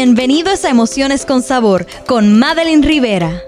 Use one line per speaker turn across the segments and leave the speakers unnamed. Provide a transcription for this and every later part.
Bienvenidos a Emociones con Sabor con Madeline Rivera.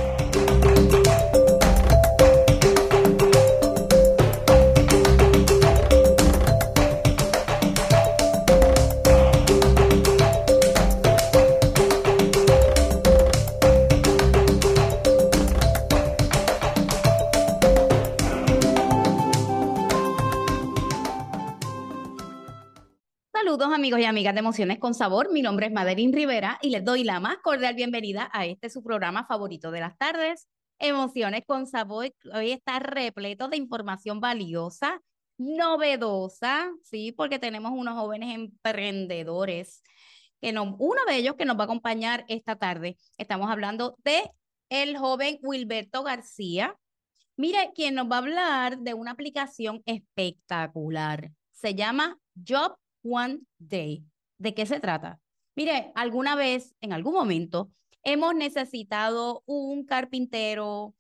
Saludos amigos y amigas de Emociones con Sabor, mi nombre es Madeline Rivera y les doy la más cordial bienvenida a su programa favorito de las tardes, Emociones con Sabor. Hoy está repleto de información valiosa, novedosa, sí, porque tenemos unos jóvenes emprendedores, uno de ellos que nos va a acompañar esta tarde. Estamos hablando de el joven Wilberto García. Mire, quien nos va a hablar de una aplicación espectacular. Se llama Job One Day. ¿De qué se trata? Mire, alguna vez, en algún momento, hemos necesitado un carpintero,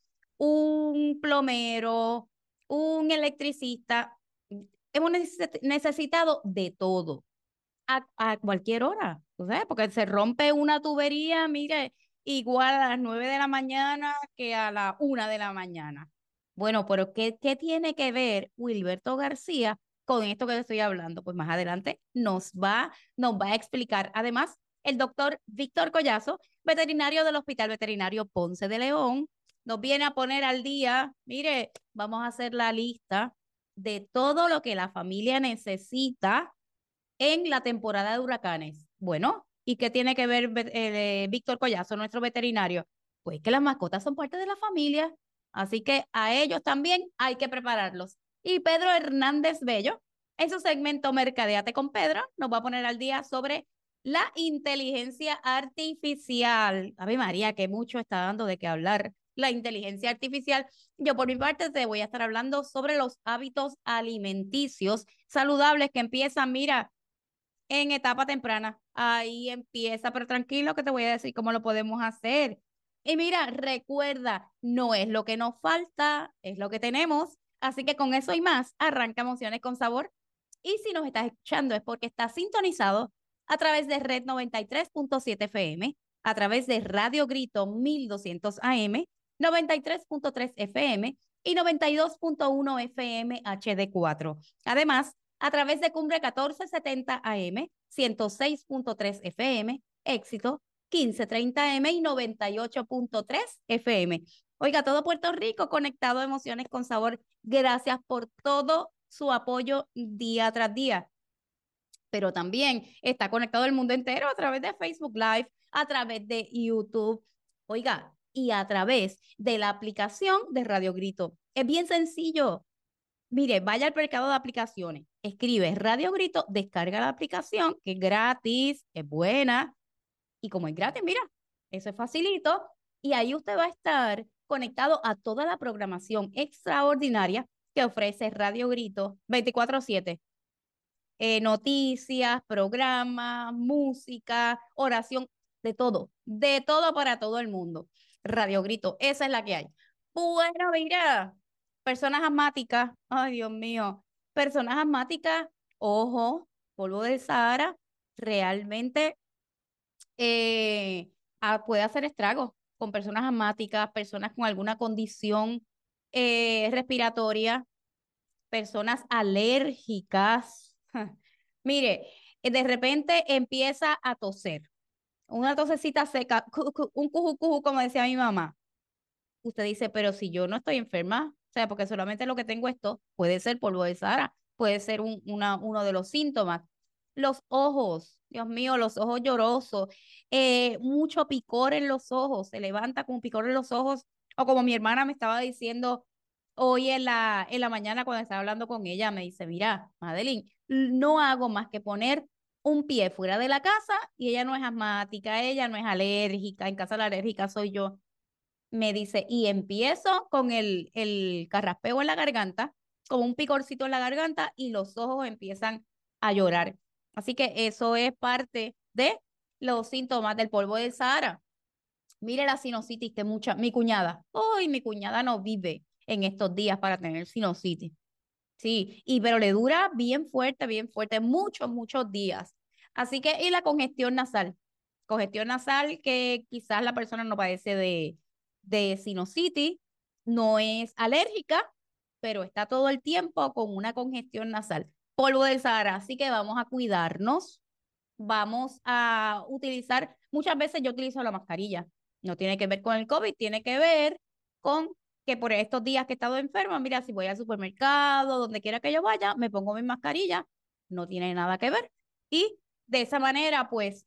un plomero, un electricista. Hemos necesitado de todo a cualquier hora, ¿sabes? Porque se rompe una tubería, mire, igual a las 9 de la mañana que a la 1 de la mañana. Bueno, pero ¿qué tiene que ver Wilberto García con esto que le estoy hablando? Pues más adelante nos va a explicar. Además, el doctor Víctor Collazo, veterinario del Hospital Veterinario Ponce de León, nos viene a poner al día. Mire, vamos a hacer la lista de todo lo que la familia necesita en la temporada de huracanes. Bueno, ¿y qué tiene que ver Víctor Collazo, nuestro veterinario? Pues que las mascotas son parte de la familia, así que a ellos también hay que prepararlos. Y Pedro Hernández Bello, en su segmento Mercadeate con Pedro, nos va a poner al día sobre la inteligencia artificial. Ave María, que mucho está dando de qué hablar la inteligencia artificial. Yo por mi parte te voy a estar hablando sobre los hábitos alimenticios saludables que empiezan, mira, en etapa temprana. Ahí empieza, pero tranquilo que te voy a decir cómo lo podemos hacer. Y mira, recuerda, no es lo que nos falta, es lo que tenemos. Así que con eso y más, arranca Emociones con Sabor. Y si nos estás escuchando es porque estás sintonizado a través de Red 93.7 FM, a través de Radio Grito 1200 AM, 93.3 FM y 92.1 FM HD4. Además, a través de Cumbre 1470 AM, 106.3 FM, Éxito 1530 M y 98.3 FM. Oiga, todo Puerto Rico conectado a Emociones con Sabor. Gracias por todo su apoyo día tras día. Pero también está conectado el mundo entero a través de Facebook Live, a través de YouTube. Oiga, y a través de la aplicación de Radio Grito. Es bien sencillo. Mire, vaya al mercado de aplicaciones, escribe Radio Grito, descarga la aplicación, que es gratis, es buena, y como es gratis, mira, eso es facilito, y ahí usted va a estar conectado a toda la programación extraordinaria que ofrece Radio Grito 24/7. Noticias, programas, música, oración, de todo para todo el mundo. Radio Grito, esa es la que hay. Bueno, mira, personas asmáticas, ay Dios mío, personas asmáticas, ojo, polvo del Sahara, realmente puede hacer estragos con personas asmáticas, personas con alguna condición respiratoria, personas alérgicas. Mire, de repente empieza a toser, una tosecita seca, un cuju, como decía mi mamá. Usted dice, pero si yo no estoy enferma, o sea, porque solamente lo que tengo esto, puede ser polvo de Sahara, puede ser uno de los síntomas. Los ojos, Dios mío, los ojos llorosos, mucho picor en los ojos, se levanta con picor en los ojos, o como mi hermana me estaba diciendo hoy en la mañana cuando estaba hablando con ella, me dice, mira, Madeline, no hago más que poner un pie fuera de la casa y ella no es asmática, ella no es alérgica, en casa la alérgica soy yo. Me dice, y empiezo con el carraspeo en la garganta, como un picorcito en la garganta, y los ojos empiezan a llorar. Así que eso es parte de los síntomas del polvo del Sahara. Mire la sinusitis que mi cuñada, hoy mi cuñada no vive en estos días para tener sinusitis. Sí, pero le dura bien fuerte, muchos, muchos días. Así que, y la congestión nasal. Congestión nasal que quizás la persona no padece de sinusitis, no es alérgica, pero está todo el tiempo con una congestión nasal. Polvo del Sahara, así que vamos a cuidarnos, vamos a utilizar, muchas veces yo utilizo la mascarilla, no tiene que ver con el COVID, tiene que ver con que por estos días que he estado enferma, mira, si voy al supermercado, donde quiera que yo vaya, me pongo mi mascarilla, no tiene nada que ver. Y de esa manera, pues,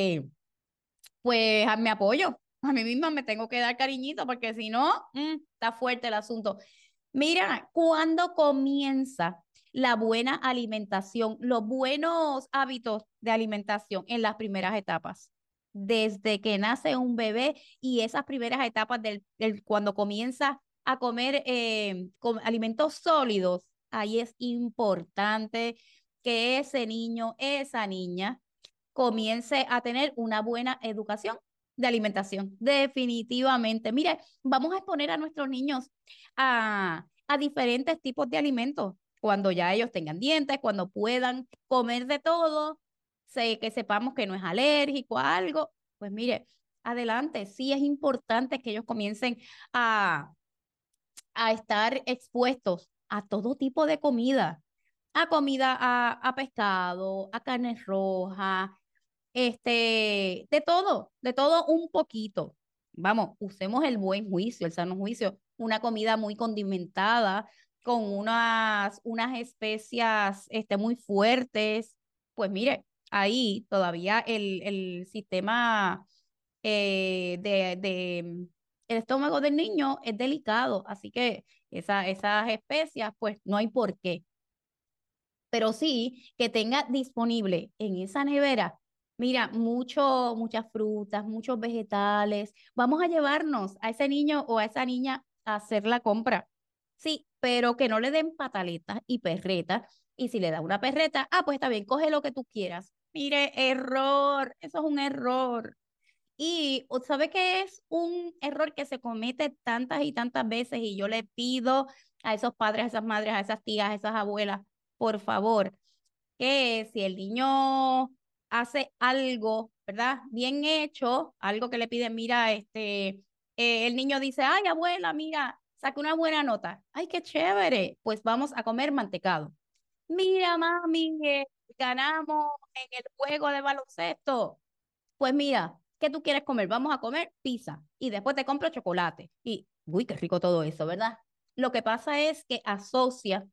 pues me apoyo. A mí misma me tengo que dar cariñito porque si no, está fuerte el asunto. Mira, ¿cuándo comienza la buena alimentación, los buenos hábitos de alimentación en las primeras etapas? Desde que nace un bebé y esas primeras etapas cuando comienza a comer alimentos sólidos, ahí es importante que ese niño, esa niña, comience a tener una buena educación de alimentación. Definitivamente. Mire, vamos a exponer a nuestros niños a diferentes tipos de alimentos cuando ya ellos tengan dientes, cuando puedan comer de todo, que sepamos que no es alérgico a algo. Pues mire, adelante, sí es importante que ellos comiencen a, a estar expuestos a todo tipo de comida, a comida, a pescado, a carne roja, de todo un poquito. Vamos, usemos el buen juicio, el sano juicio, una comida muy condimentada, con unas especias, muy fuertes. Pues mire, ahí todavía el sistema el estómago del niño es delicado, así que esas especias, pues no hay por qué, pero sí que tenga disponible en esa nevera, mira, muchas frutas, muchos vegetales. Vamos a llevarnos a ese niño o a esa niña a hacer la compra. Sí, pero que no le den pataletas y perretas. Y si le da una perreta, pues está bien, coge lo que tú quieras. Mire, error, eso es un error. Y ¿sabe qué es un error que se comete tantas y tantas veces? Y yo le pido a esos padres, a esas madres, a esas tías, a esas abuelas, por favor, que si el niño hace algo, ¿verdad? Bien hecho, algo que le piden, mira, el niño dice, ay, abuela, mira, saqué una buena nota. Ay, qué chévere. Pues vamos a comer mantecado. Mira, mami, ganamos en el juego de baloncesto. Pues mira, ¿qué tú quieres comer? Vamos a comer pizza y después te compro chocolate. Y, uy, qué rico todo eso, ¿verdad? Lo que pasa es que asocia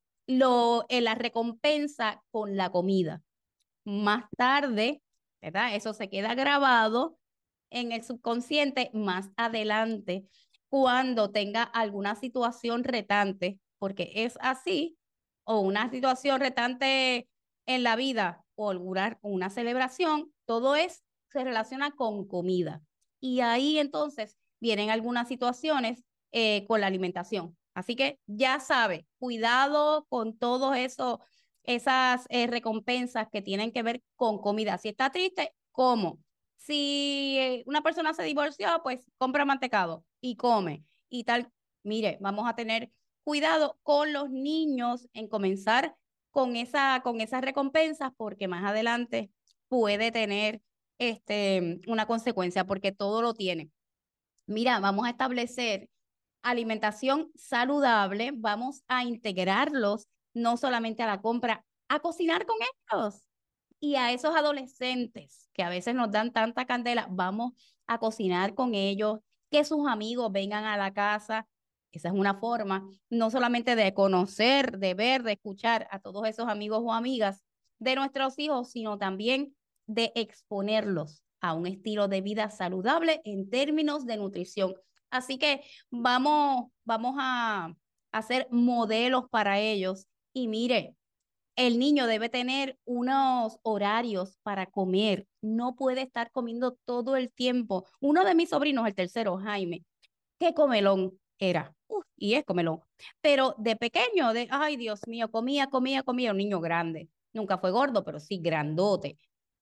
la recompensa con la comida. Más tarde, ¿verdad? Eso se queda grabado en el subconsciente más adelante, cuando tenga alguna situación retante, porque es así, o una situación retante en la vida, o una celebración, se relaciona con comida. Y ahí entonces vienen algunas situaciones con la alimentación. Así que ya sabe, cuidado con todo eso, esas recompensas que tienen que ver con comida. Si está triste, ¿cómo? Si una persona se divorció, pues compra mantecado y come y tal. Mire, vamos a tener cuidado con los niños en comenzar con esas recompensas porque más adelante puede tener una consecuencia porque todo lo tiene. Mira, vamos a establecer alimentación saludable, vamos a integrarlos no solamente a la compra, a cocinar con ellos. Y a esos adolescentes que a veces nos dan tanta candela, vamos a cocinar con ellos, que sus amigos vengan a la casa. Esa es una forma no solamente de conocer, de ver, de escuchar a todos esos amigos o amigas de nuestros hijos, sino también de exponerlos a un estilo de vida saludable en términos de nutrición. Así que vamos a hacer modelos para ellos. Y mire, el niño debe tener unos horarios para comer. No puede estar comiendo todo el tiempo. Uno de mis sobrinos, el tercero, Jaime, qué comelón era. Y es comelón. Pero de pequeño, ay Dios mío, comía, un niño grande. Nunca fue gordo, pero sí grandote.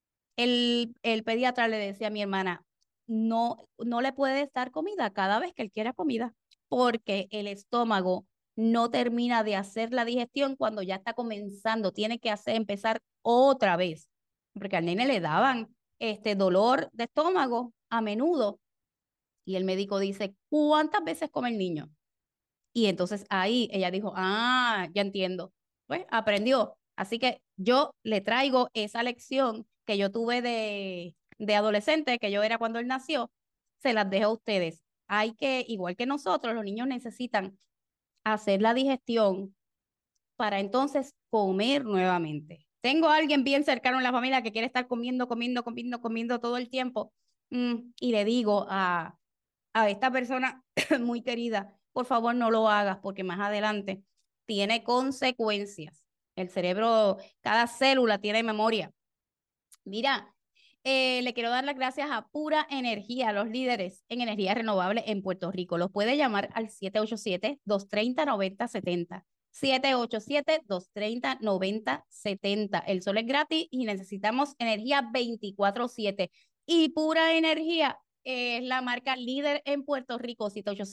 El pediatra le decía a mi hermana, no le puede dar comida cada vez que él quiera comida, porque el estómago no termina de hacer la digestión cuando ya está comenzando, tiene que empezar otra vez, porque al nene le daban dolor de estómago a menudo. Y el médico dice, ¿cuántas veces come el niño? Y entonces ahí ella dijo, ya entiendo. Pues aprendió. Así que yo le traigo esa lección que yo tuve de adolescente, que yo era cuando él nació, se las dejo a ustedes. Hay que, igual que nosotros, los niños necesitan hacer la digestión para entonces comer nuevamente. Tengo a alguien bien cercano en la familia que quiere estar comiendo todo el tiempo. Y le digo a esta persona muy querida, por favor no lo hagas porque más adelante tiene consecuencias. El cerebro, cada célula tiene memoria. Mira, le quiero dar las gracias a Pura Energía, los líderes en energía renovable en Puerto Rico. Los puede llamar al 787-230-9070. 787-230-9070. El sol es gratis y necesitamos energía 24/7. Y Pura Energía es la marca líder en Puerto Rico,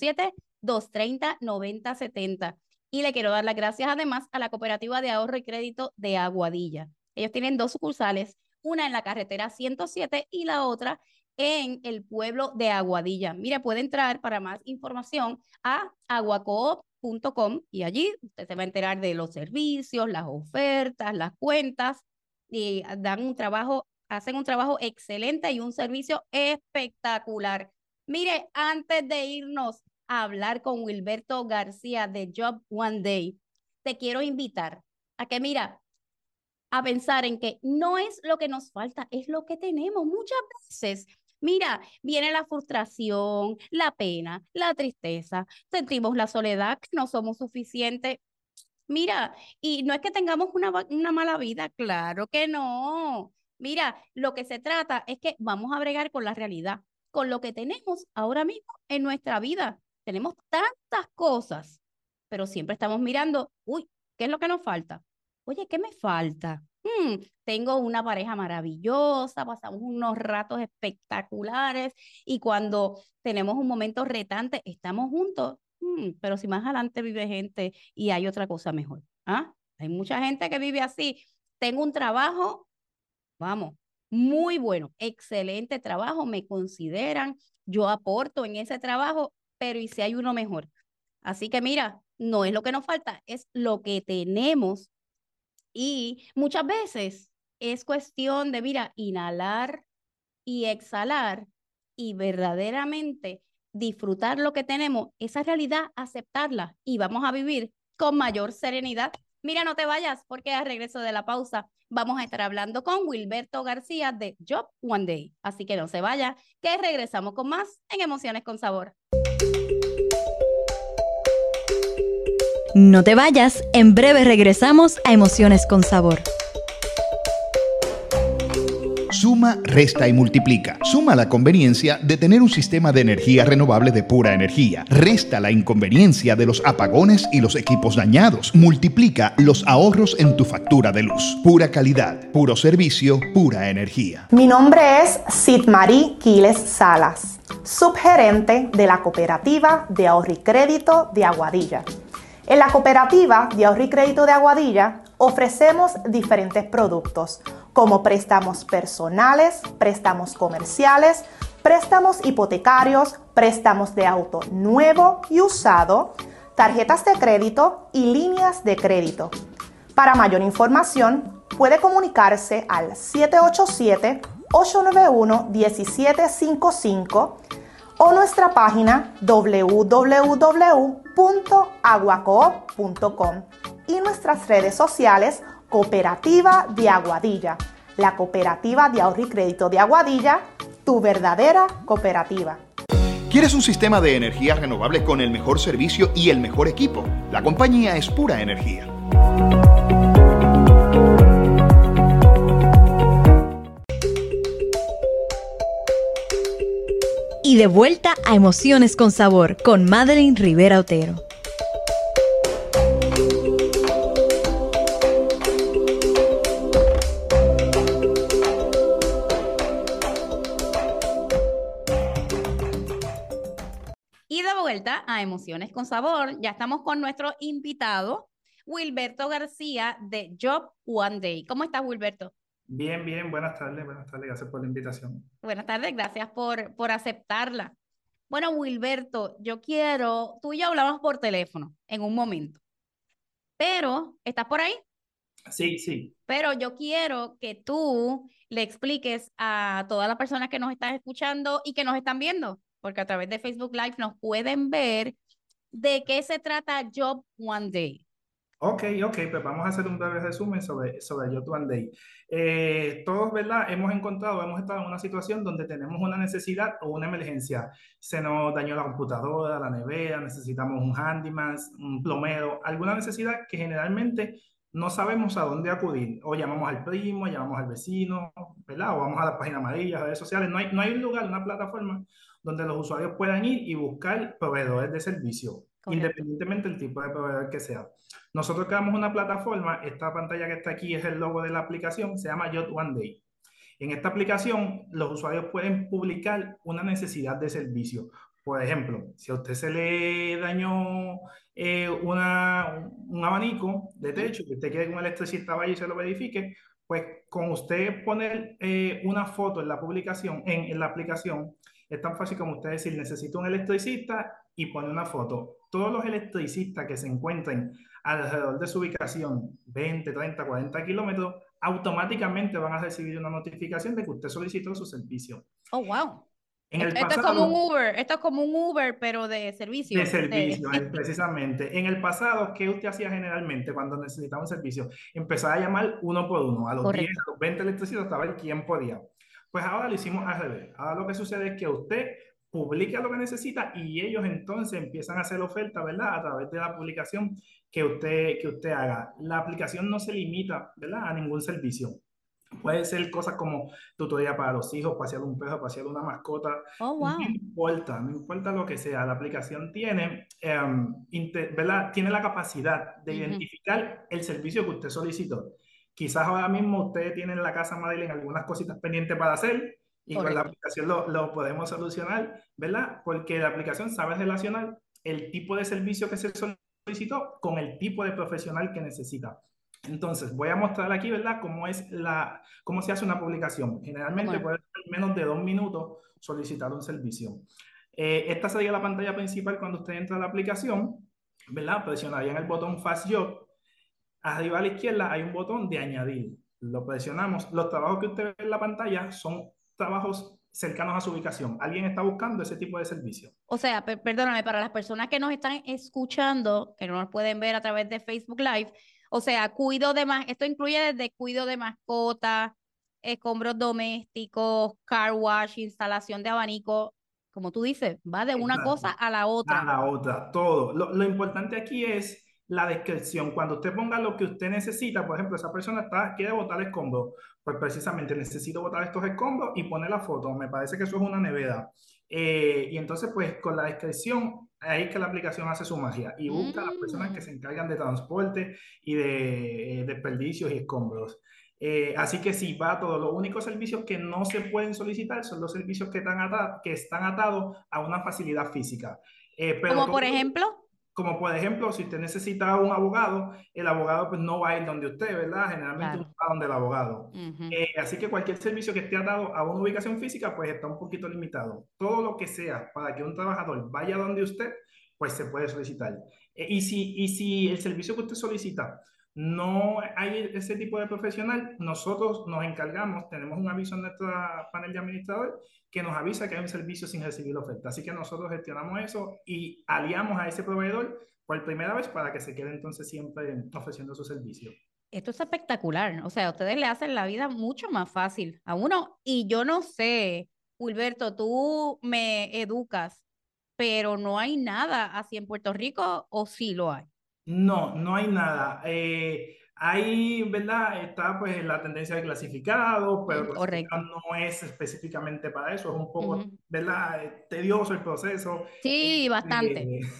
787-230-9070. Y le quiero dar las gracias además a la Cooperativa de Ahorro y Crédito de Aguadilla. Ellos tienen 2 sucursales, una en la carretera 107 y la otra en el pueblo de Aguadilla. Mira, puede entrar para más información a aguacoop.com y allí usted se va a enterar de los servicios, las ofertas, las cuentas y hacen un trabajo excelente y un servicio espectacular. Mire, antes de irnos a hablar con Wilberto García de Job One Day, te quiero invitar a que, mira, a pensar en que no es lo que nos falta, es lo que tenemos. Muchas veces, mira, viene la frustración, la pena, la tristeza, sentimos la soledad, que no somos suficientes. Mira, y no es que tengamos una mala vida, claro que no. Mira, lo que se trata es que vamos a bregar con la realidad, con lo que tenemos ahora mismo en nuestra vida. Tenemos tantas cosas, pero siempre estamos mirando, uy, ¿qué es lo que nos falta? Oye, ¿qué me falta? Tengo una pareja maravillosa, pasamos unos ratos espectaculares y cuando tenemos un momento retante, estamos juntos. Pero si más adelante vive gente y hay otra cosa mejor. ¿Ah? Hay mucha gente que vive así. Tengo un trabajo, vamos, muy bueno, excelente trabajo, me consideran, yo aporto en ese trabajo, pero ¿y si hay uno mejor? Así que mira, no es lo que nos falta, es lo que tenemos y muchas veces es cuestión de, mira, inhalar y exhalar y verdaderamente disfrutar lo que tenemos, esa realidad, aceptarla y vamos a vivir con mayor serenidad. Mira, no te vayas porque al regreso de la pausa vamos a estar hablando con Wilberto García de Job One Day. Así que no se vaya, que regresamos con más en Emociones con Sabor.
No te vayas, en breve regresamos a Emociones con Sabor.
Suma, resta y multiplica. Suma la conveniencia de tener un sistema de energía renovable de Pura Energía. Resta la inconveniencia de los apagones y los equipos dañados. Multiplica los ahorros en tu factura de luz. Pura calidad, puro servicio, pura energía.
Mi nombre es Sidmarí Quiles Salas, subgerente de la Cooperativa de Ahorro y Crédito de Aguadilla. En la Cooperativa de Ahorro y Crédito de Aguadilla ofrecemos diferentes productos como préstamos personales, préstamos comerciales, préstamos hipotecarios, préstamos de auto nuevo y usado, tarjetas de crédito y líneas de crédito. Para mayor información, puede comunicarse al 787-891-1755 o nuestra página www.aguacoop.com y nuestras redes sociales Cooperativa de Aguadilla, la Cooperativa de Ahorro y Crédito de Aguadilla, tu verdadera cooperativa.
¿Quieres un sistema de energía renovable con el mejor servicio y el mejor equipo? La compañía es Pura Energía.
Y de vuelta a Emociones con Sabor con Madeline Rivera Otero.
Y de vuelta a Emociones con Sabor, ya estamos con nuestro invitado, Wilberto García de Job One Day. ¿Cómo estás, Wilberto?
Bien, bien, buenas tardes, gracias por la invitación.
Buenas tardes, gracias por aceptarla. Bueno, Wilberto, tú y yo hablamos por teléfono en un momento, pero ¿estás por ahí?
Sí, sí.
Pero yo quiero que tú le expliques a todas las personas que nos están escuchando y que nos están viendo, porque a través de Facebook Live nos pueden ver de qué se trata Job One Day.
Ok, pues vamos a hacer un breve resumen sobre Youth One Day. Todos, ¿verdad? Hemos estado en una situación donde tenemos una necesidad o una emergencia. Se nos dañó la computadora, la nevera, necesitamos un handyman, un plomero, alguna necesidad que generalmente no sabemos a dónde acudir. O llamamos al primo, llamamos al vecino, ¿verdad? O vamos a la página amarilla, redes sociales. No hay un lugar, una plataforma donde los usuarios puedan ir y buscar proveedores de servicio,
Correcto.
independientemente del tipo de proveedor que sea. Nosotros creamos una plataforma, esta pantalla que está aquí es el logo de la aplicación, se llama Youth One Day. En esta aplicación, los usuarios pueden publicar una necesidad de servicio. Por ejemplo, si a usted se le dañó un abanico de techo, que usted quiere que un electricista vaya y se lo verifique, pues con usted poner una foto en la publicación, en la aplicación, es tan fácil como usted decir, necesito un electricista y pone una foto. Todos los electricistas que se encuentren alrededor de su ubicación, 20, 30, 40 kilómetros, automáticamente van a recibir una notificación de que usted solicitó su servicio.
Oh, wow.
En el
Esto es como un
pasado,
Uber, esto es como un Uber, pero de
de
servicio.
servicio, precisamente. En el pasado, ¿qué usted hacía generalmente cuando necesitaba un servicio? Empezaba a llamar uno por uno, a los 10,
Correcto.
a los 20 electricistas, hasta ver quién podía. Pues ahora lo hicimos al revés. Ahora lo que sucede es que usted publica lo que necesita y ellos entonces empiezan a hacer oferta, ¿verdad? A través de la publicación que usted haga. La aplicación no se limita, ¿verdad? A ningún servicio. Puede ser cosas como tutoría para los hijos, pasear un perro, pasear una mascota,
Oh,
no
wow.
importa, no importa lo que sea. La aplicación tiene, ¿verdad? Tiene la capacidad de
Ujú.
identificar el servicio que usted solicitó. Quizás ahora mismo usted tiene en la casa Madeline algunas cositas pendientes para hacer y con la
Correcto.
aplicación lo podemos solucionar, ¿verdad? Porque la aplicación sabe relacionar el tipo de servicio que se solicitó con el tipo de profesional que necesita. Entonces, voy a mostrar aquí, ¿verdad?, cómo se hace una publicación.
¿Cómo
Generalmente
no?
puede ser menos de 2 minutos solicitar un servicio. Esta sería la pantalla principal cuando usted entra a la aplicación, ¿verdad? Presionaría en el botón Fast Job. Arriba a la izquierda hay un botón de añadir. Lo presionamos. Los trabajos que usted ve en la pantalla son trabajos cercanos a su ubicación. ¿Alguien está buscando ese tipo de servicio?
O sea, perdóname, para las personas que nos están escuchando, que no nos pueden ver a través de Facebook Live, o sea, esto incluye desde cuido de mascotas, escombros domésticos, car wash, instalación de abanico, como tú dices, va de una cosa
Exacto.
a la
A
otra.
la otra, todo. Lo importante aquí es la descripción. Cuando usted ponga lo que usted necesita, por ejemplo, esa persona quiere botar escombros, pues precisamente necesito botar estos escombros y pone la foto. Me parece que eso es una nevera. Y entonces, pues con la descripción, ahí es que la aplicación hace su magia y busca a las personas que
Mm.
se encargan de transporte y de desperdicios y escombros. Así que sí, va todo. Los únicos servicios que no se pueden solicitar son los servicios que están atados a una facilidad física. Pero
Como
todo,
por ejemplo,
como por ejemplo, si usted necesita un abogado, el abogado pues no va a ir donde usted, ¿verdad? Generalmente uno
claro.
va donde el abogado.
Ujú.
Así que cualquier servicio que esté atado a una ubicación física, pues está un poquito limitado. Todo lo que sea para que un trabajador vaya donde usted, pues se puede solicitar. Y si el servicio que usted solicita no hay ese tipo de profesional, nosotros nos encargamos, tenemos un aviso en nuestro panel de administrador que nos avisa que hay un servicio sin recibir oferta. Así que nosotros gestionamos eso y aliamos a ese proveedor por primera vez para que se quede entonces siempre ofreciendo su servicio.
Esto es espectacular. O sea, ustedes le hacen la vida mucho más fácil a uno. Y yo no sé, Wilberto, tú me educas, pero no hay nada así en Puerto Rico, ¿o sí lo hay?
No, no hay nada. Hay, ¿verdad? Está pues la tendencia de clasificado, pero clasificado
Correcto.
no es específicamente para eso, es un poco,
Ujú.
¿verdad? Tedioso el proceso.
Sí, bastante.
Este,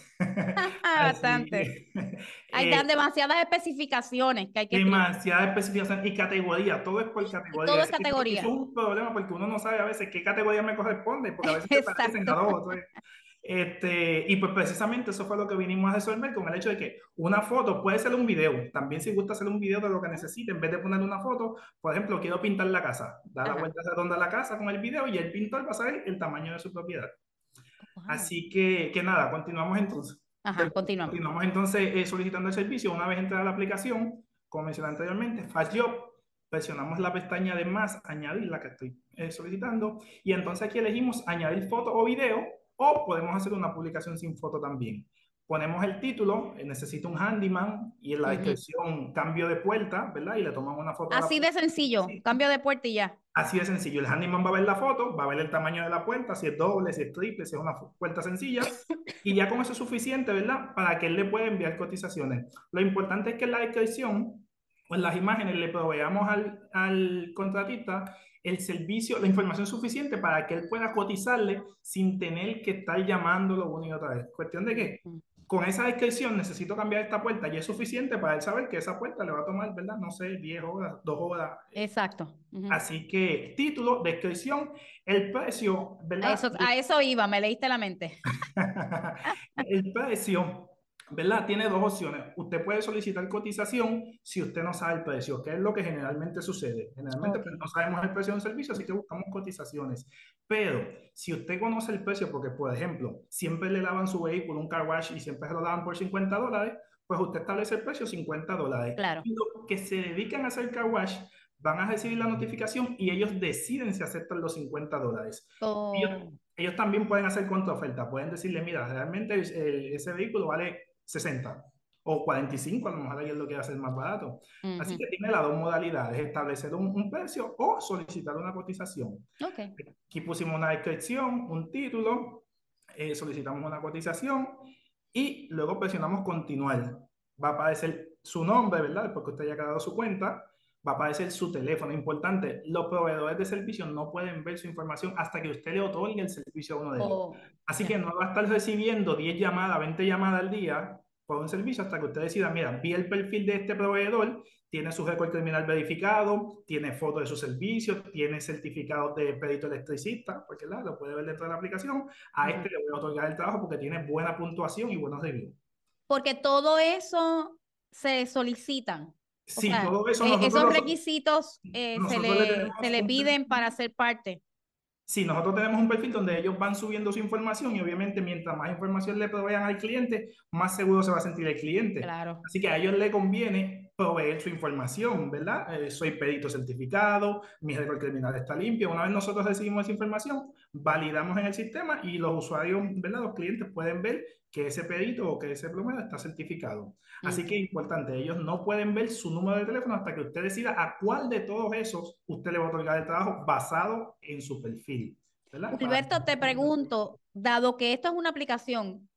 así
Bastante.
que
Hay demasiadas especificaciones que hay que escribir.
demasiada especificación y categoría, todo es por
Y
categoría.
todo es
Eso es
categoría.
un problema porque uno no sabe a veces qué categoría me corresponde, porque a veces se parecen a
Exacto.
dos. Y pues precisamente eso fue lo que vinimos a resolver con el hecho de que una foto puede ser un video. También si gusta hacer un video de lo que necesite, en vez de poner una foto, por ejemplo, quiero pintar la casa. Da la
Ajá.
vuelta redonda a la casa con el video y el pintor va a saber el tamaño de su propiedad.
Wow.
Así que nada, continuamos entonces.
Ajá, continuamos.
Continuamos entonces solicitando el servicio. Una vez entrada la aplicación, como mencioné anteriormente, Fast Job, presionamos la pestaña de más, añadir la que estoy solicitando, y entonces aquí elegimos añadir foto o video, o podemos hacer una publicación sin foto también. Ponemos el título, necesito un handyman, y en la descripción cambio de puerta, ¿verdad? Y le tomamos una foto.
Así de sencillo,
Sí.
cambio de puerta y ya.
Así de sencillo. El handyman va a ver la foto, va a ver el tamaño de la puerta, si es doble, si es triple, si es una puerta sencilla, y ya con eso es suficiente, ¿verdad? Para que él le pueda enviar cotizaciones. Lo importante es que en la descripción o en las imágenes le proveamos al contratista el servicio, la información suficiente para que él pueda cotizarle sin tener que estar llamándolo una y otra vez. Cuestión de que con esa descripción necesito cambiar esta puerta y es suficiente para él saber que esa puerta le va a tomar, ¿verdad? No sé, 10 horas, 2 horas.
Exacto.
Así que título, descripción, el precio, ¿verdad?
A eso iba, me leíste la mente.
El precio, ¿verdad? Tiene dos opciones. Usted puede solicitar cotización si usted no sabe el precio, que es lo que generalmente sucede. Generalmente pues, no sabemos el precio de un servicio, así que buscamos cotizaciones. Pero si usted conoce el precio, porque por ejemplo, siempre le lavan su vehículo, un car wash, y siempre se lo lavan por $50, pues usted establece el precio $50.
Claro.
Y los que se dedican a hacer car wash van a recibir la notificación y ellos deciden si aceptan los $50. Ellos también pueden hacer contraoferta, pueden decirle, mira, realmente ese vehículo vale 60 o 45, a lo mejor alguien lo quiere hacer más barato. Así que tiene las dos modalidades, establecer un precio o solicitar una cotización. Aquí pusimos una descripción, un título, solicitamos una cotización y luego presionamos continuar. Va a aparecer su nombre, ¿verdad? Porque usted ya ha creado su cuenta. Va a aparecer su teléfono. Importante, los proveedores de servicios no pueden ver su información hasta que usted le otorgue el servicio a uno de ellos. Así que no va a estar recibiendo 10 llamadas, 20 llamadas al día por un servicio hasta que usted decida, mira, vi el perfil de este proveedor, tiene su récord criminal verificado, tiene fotos de sus servicios, tiene certificados de perito electricista, porque lo puede ver dentro de la aplicación. A este le voy a otorgar el trabajo porque tiene buena puntuación y buenos reviews.
Porque todo eso se solicitan.
Sí,
o sea,
todo eso
esos requisitos se le piden para ser parte.
Sí, nosotros tenemos un perfil donde ellos van subiendo su información y obviamente mientras más información le provean al cliente, más seguro se va a sentir el cliente.
Claro.
Así que a ellos les conviene proveer su información, ¿verdad? Soy perito certificado, mi récord criminal está limpio. Una vez nosotros recibimos esa información, validamos en el sistema y los usuarios, ¿verdad? Los clientes pueden ver que ese perito o que ese plomero está certificado. Así que es importante, ellos no pueden ver su número de teléfono hasta que usted decida a cuál de todos esos usted le va a otorgar el trabajo basado en su perfil, ¿verdad?
Gilberto, te pregunto, dado que esto es una aplicación,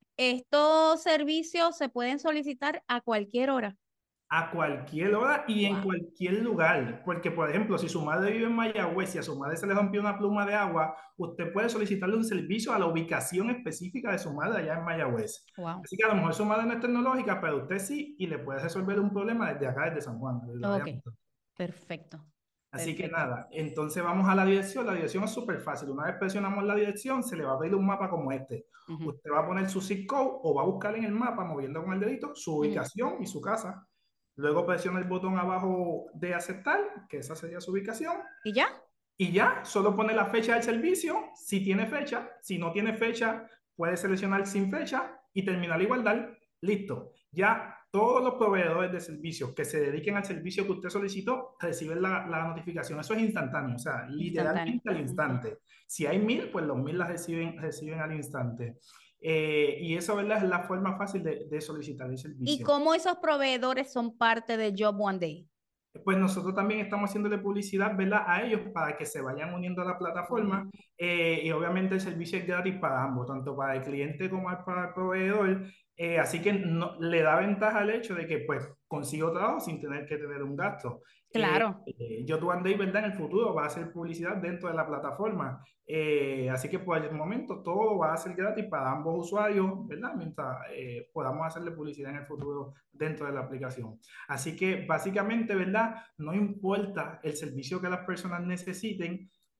¿estos servicios se pueden solicitar a cualquier hora?
A cualquier hora y en cualquier lugar. Porque, por ejemplo, si su madre vive en Mayagüez y a su madre se le rompió una pluma de agua, usted puede solicitarle un servicio a la ubicación específica de su madre allá en Mayagüez. Así que a lo mejor su madre no es tecnológica, pero usted sí, y le puede resolver un problema desde acá, desde San Juan.
Perfecto.
Así que nada, entonces vamos a la dirección. La dirección es súper fácil. Una vez presionamos la dirección, se le va a abrir un mapa como este. Usted va a poner su zip code o va a buscar en el mapa, moviendo con el dedito, su ubicación y su casa. Luego presiona el botón abajo de aceptar, que esa sería su ubicación.
¿Y ya?
Y ya, solo pone la fecha del servicio, si tiene fecha. Si no tiene fecha, puede seleccionar sin fecha y terminar y guardar. Listo. Ya todos los proveedores de servicios que se dediquen al servicio que usted solicitó reciben la notificación. Eso es instantáneo, o sea, literalmente al instante. Si hay 1000, pues los 1000 las reciben al instante. Y eso, ¿verdad? Es la forma fácil de solicitar el servicio.
¿Y cómo esos proveedores son parte de Job One Day?
Pues nosotros también estamos haciéndole publicidad, ¿verdad? A ellos para que se vayan uniendo a la plataforma y obviamente el servicio es gratis para ambos, tanto para el cliente como para el proveedor. Así que le da ventaja el hecho de que pues consigo trabajo sin tener que tener un gasto.
Claro.
Job One Day, ¿verdad? En el futuro va a hacer publicidad dentro de la plataforma. Así que por el momento todo va a ser gratis para ambos usuarios, ¿verdad? Mientras podamos hacerle publicidad en el futuro dentro de la aplicación. Así que básicamente, ¿verdad? No importa el servicio que las personas necesiten,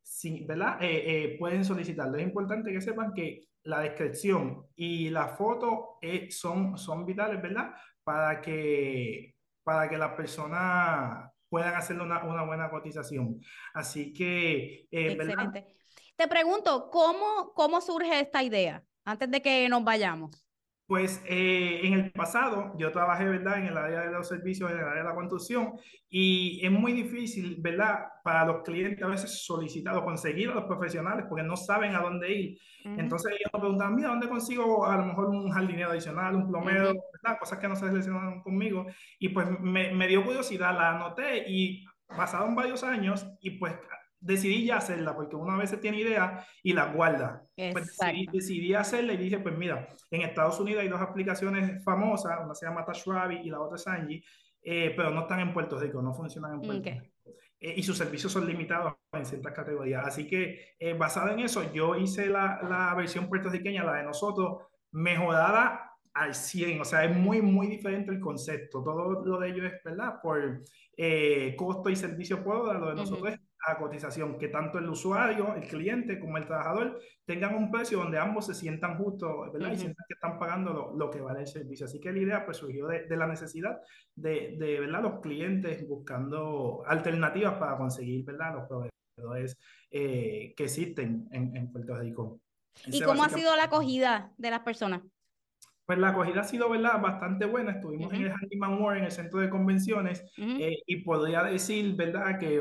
¿verdad? Pueden solicitarlo. Es importante que sepan que la descripción y la foto son vitales, ¿verdad? Para que las personas puedan hacer una buena cotización. Así que, ¿verdad?
Excelente. Te pregunto, ¿cómo surge esta idea? Antes de que nos vayamos.
Pues en el pasado yo trabajé, ¿verdad?, en el área de los servicios, en el área de la construcción, y es muy difícil, ¿verdad?, para los clientes a veces solicitar o conseguir a los profesionales porque no saben a dónde ir. Entonces ellos me preguntan, mira, ¿dónde consigo a lo mejor un jardinero adicional, un plomero, ¿verdad? Cosas que no se relacionan conmigo. Y pues me dio curiosidad, la anoté y pasaron varios años y pues decidí ya hacerla, porque una vez tiene idea y la guarda. Pues decidí hacerla y dije, pues mira, en Estados Unidos hay dos aplicaciones famosas, una se llama TashRabbit y la otra es Angie, pero no están en Puerto Rico, no funcionan en Puerto Rico. Y sus servicios son limitados en ciertas categorías. Así que basado en eso, yo hice la versión puertorriqueña, la de nosotros, mejorada al 100, o sea, es muy, muy diferente el concepto. Todo lo de ellos es, ¿verdad?, por costo y servicio por hora, lo de nosotros es a cotización, que tanto el usuario, el cliente, como el trabajador tengan un precio donde ambos se sientan justos, ¿verdad? Y sientan que están pagando lo que vale el servicio. Así que la idea pues surgió de la necesidad de ¿verdad?, los clientes buscando alternativas para conseguir, ¿verdad?, los proveedores que existen en Puerto Rico.
¿Y cómo ha sido la acogida de las personas?
Pues la acogida ha sido, ¿verdad?, bastante buena. Estuvimos en el Handyman World, en el centro de convenciones, y podría decir, ¿verdad?, que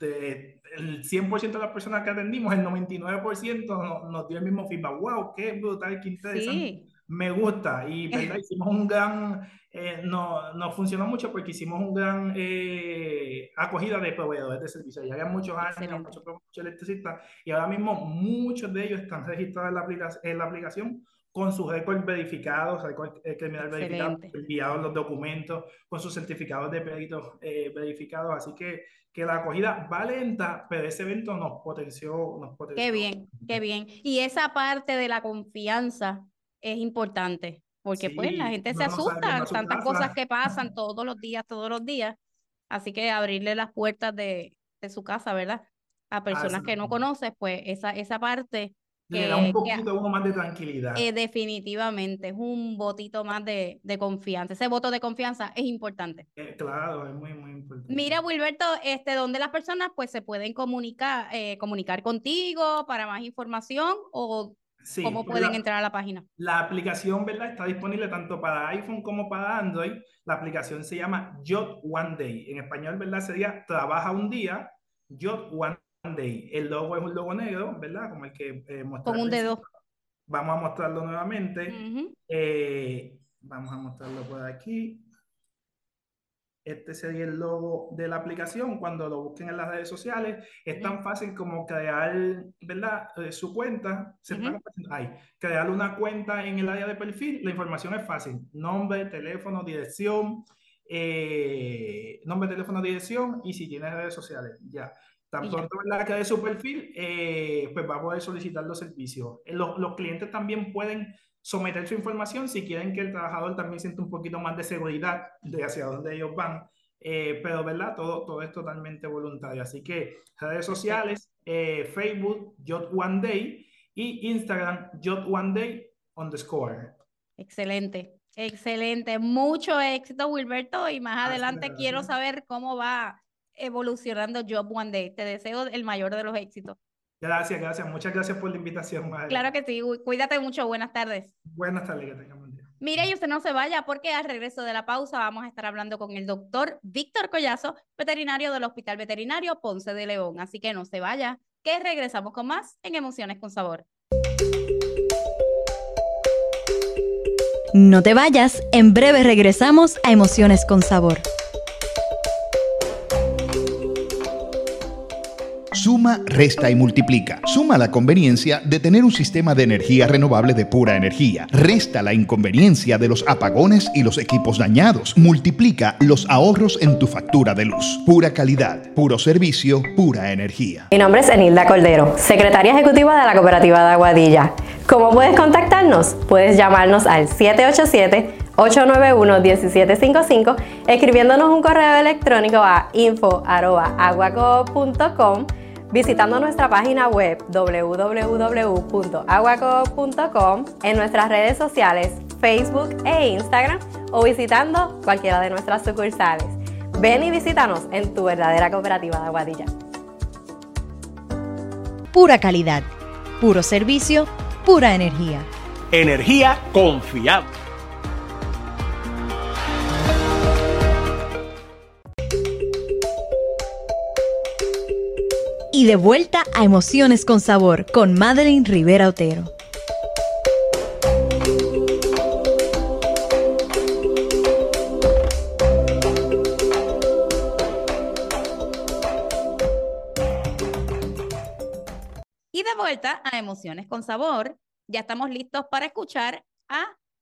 el 100% de las personas que atendimos, el 99% nos dio el mismo feedback. ¡Wow! ¡Qué brutal! ¡Qué interesante! Sí. Me gusta. Y, ¿verdad?, hicimos un gran... nos funcionó mucho porque hicimos un gran acogida de proveedores de servicios. Ya había muchos años, muchos electricistas, y ahora mismo muchos de ellos están registrados en la aplicación con sus récords verificados, récord criminal verificado, enviados los documentos, con sus certificados de crédito verificados. Así que la acogida va lenta, pero ese evento nos potenció.
Qué bien, qué bien. Y esa parte de la confianza es importante, porque pues la gente se asusta, tantas cosas que pasan todos los días. Así que abrirle las puertas de su casa, ¿verdad?, a personas que no conoces, pues esa parte...
le da un poquito uno más de tranquilidad.
Definitivamente, es un votito más de confianza. Ese voto de confianza es importante.
Claro, es muy, muy importante.
Mira, Wilberto, ¿dónde las personas pues se pueden comunicar contigo para más información o cómo pueden entrar a la página?
La aplicación, ¿verdad?, está disponible tanto para iPhone como para Android. La aplicación se llama Job One Day. En español, ¿verdad?, sería Trabaja un día, Job One Day. El logo es un logo negro, ¿verdad?, como el que mostré.
Con un dedo.
Vamos a mostrarlo nuevamente. Vamos a mostrarlo por aquí. Este sería el logo de la aplicación. Cuando lo busquen en las redes sociales, es tan fácil como crear, ¿verdad?, su cuenta. Crear una cuenta en el área de perfil. La información es fácil. Nombre, teléfono, dirección. Nombre, teléfono, dirección. Y si tienes redes sociales, ya. Tan pronto, ¿verdad?, que de su perfil, pues va a poder solicitar los servicios. Los clientes también pueden someter su información si quieren que el trabajador también sienta un poquito más de seguridad de hacia dónde ellos van. Pero, ¿verdad?, todo es totalmente voluntario. Así que redes sociales, Facebook, Job One Day, y Instagram, Job One Day _.
Excelente. Excelente. Mucho éxito, Wilberto, y más adelante quiero saber cómo va evolucionando Job One Day. Te deseo el mayor de los éxitos.
Gracias. Muchas gracias por la invitación, madre.
Claro que sí. Cuídate mucho. Buenas tardes.
Buenas tardes, que tengan buen día.
Mire, y usted no se vaya porque al regreso de la pausa vamos a estar hablando con el doctor Víctor Collazo, veterinario del Hospital Veterinario Ponce de León. Así que no se vaya, que regresamos con más en Emociones con Sabor.
No te vayas, en breve regresamos a Emociones con Sabor.
Suma, resta y multiplica. Suma la conveniencia de tener un sistema de energía renovable de pura energía. Resta la inconveniencia de los apagones y los equipos dañados. Multiplica los ahorros en tu factura de luz. Pura calidad, puro servicio, pura energía.
Mi nombre es Enilda Cordero, secretaria ejecutiva de la Cooperativa de Aguadilla. ¿Cómo puedes contactarnos? Puedes llamarnos al 787-891-1755, escribiéndonos un correo electrónico a info@aguaco.com. visitando nuestra página web www.aguacoop.com, en nuestras redes sociales Facebook e Instagram o visitando cualquiera de nuestras sucursales. Ven y visítanos en tu verdadera cooperativa de Aguadilla.
Pura calidad, puro servicio, pura energía.
Energía confiable.
Y de vuelta a Emociones con Sabor con Madeline Rivera Otero.
Y de vuelta a Emociones con Sabor, ya estamos listos para escuchar a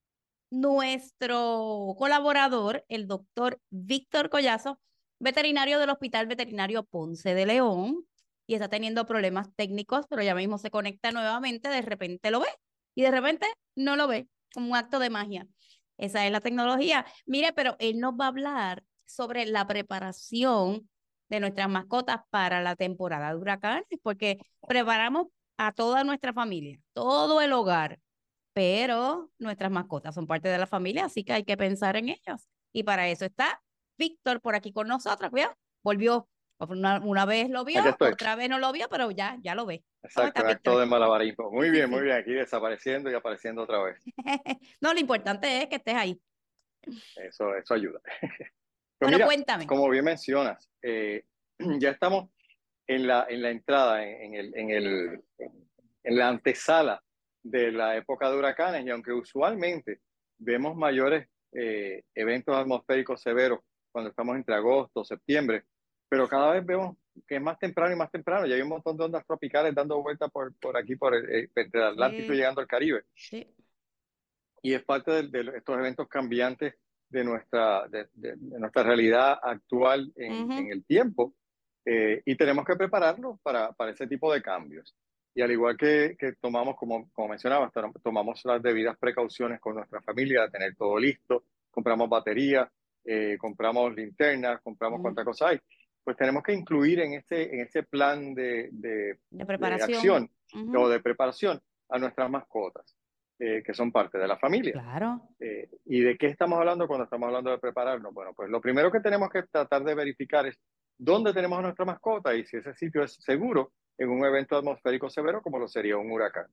nuestro colaborador, el doctor Víctor Collazo, veterinario del Hospital Veterinario Ponce de León, y está teniendo problemas técnicos, pero ya mismo se conecta nuevamente, de repente lo ve y de repente no lo ve, como un acto de magia. Esa es la tecnología. Mire, pero él nos va a hablar sobre la preparación de nuestras mascotas para la temporada de huracanes, porque preparamos a toda nuestra familia, todo el hogar, pero nuestras mascotas son parte de la familia, así que hay que pensar en ellos. Y para eso está Víctor por aquí con nosotros. Cuidado, volvió. Una vez lo vio, otra vez no lo vio, pero ya lo ve.
Exacto, un acto de malabarismo. Muy bien, muy bien. Aquí desapareciendo y apareciendo otra vez.
No, lo importante es que estés ahí.
Eso ayuda.
Bueno,
mira,
cuéntame.
Como bien mencionas, ya estamos en la entrada, en la antesala de la época de huracanes, y aunque usualmente vemos mayores eventos atmosféricos severos cuando estamos entre agosto, septiembre, pero cada vez vemos que es más temprano y más temprano. Ya hay un montón de ondas tropicales dando vueltas por aquí, por entre el Atlántico y llegando al Caribe.
Sí.
Y es parte de estos eventos cambiantes de nuestra realidad actual en el tiempo. Y tenemos que prepararnos para ese tipo de cambios. Y al igual que tomamos, como mencionabas, tomamos las debidas precauciones con nuestra familia, de tener todo listo, compramos baterías, compramos linternas, compramos cuánta cosa hay, pues tenemos que incluir en ese plan de acción o de preparación a nuestras mascotas, que son parte de la familia.
Claro.
¿Y de qué estamos hablando cuando estamos hablando de prepararnos? Bueno, pues lo primero que tenemos que tratar de verificar es dónde tenemos a nuestra mascota y si ese sitio es seguro en un evento atmosférico severo como lo sería un huracán.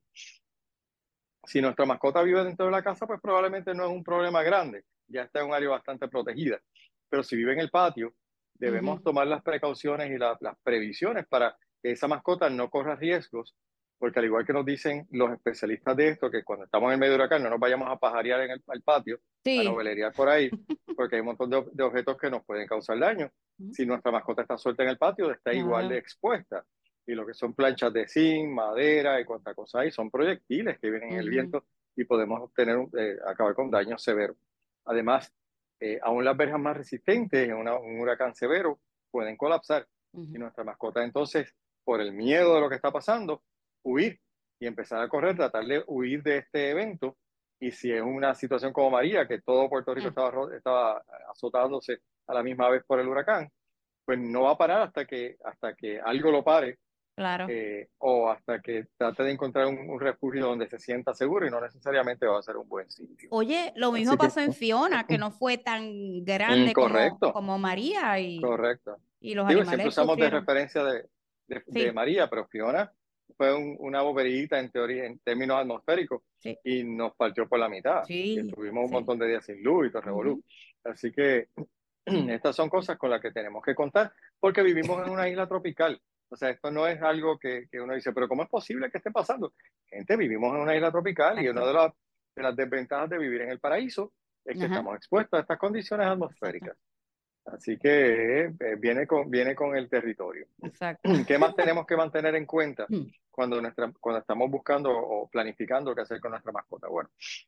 Si nuestra mascota vive dentro de la casa, pues probablemente no es un problema grande, ya está en un área bastante protegida. Pero si vive en el patio, debemos tomar las precauciones y las previsiones para que esa mascota no corra riesgos, porque al igual que nos dicen los especialistas de esto, que cuando estamos en medio de huracán no nos vayamos a pajarear en el patio, a novelerear por ahí, porque hay un montón de objetos que nos pueden causar daño. Si nuestra mascota está suelta en el patio, está igual de expuesta. Y lo que son planchas de zinc, madera y cuánta cosa hay, son proyectiles que vienen en el viento y podemos acabar con daños severos. Además, aún las verjas más resistentes en un huracán severo pueden colapsar. Y nuestra mascota entonces, por el miedo de lo que está pasando, huir y empezar a correr, tratar de huir de este evento. Y si es una situación como María, que todo Puerto Rico estaba azotándose a la misma vez por el huracán, pues no va a parar hasta que algo lo pare.
Claro.
O hasta que trate de encontrar un refugio donde se sienta seguro, y no necesariamente va a ser un buen sitio.
Oye, lo mismo pasó en Fiona, que no fue tan grande como María.
Correcto.
Y los
animales
animales
siempre usamos
sufrieron.
de referencia de María, pero Fiona fue una boberita en teoría, en términos atmosféricos, y nos partió por la mitad. Y estuvimos un montón de días sin luz y todo revolú. Así que estas son cosas con las que tenemos que contar, porque vivimos en una isla tropical. O sea, esto no es algo que uno dice, pero ¿cómo es posible que esté pasando? Gente, vivimos en una isla tropical. Exacto. Y una de las desventajas de vivir en el paraíso es que estamos expuestos a estas condiciones atmosféricas. Exacto. Así que viene con el territorio.
Exacto.
¿Qué más tenemos que mantener en cuenta cuando estamos buscando o planificando qué hacer con nuestra mascota? Bueno,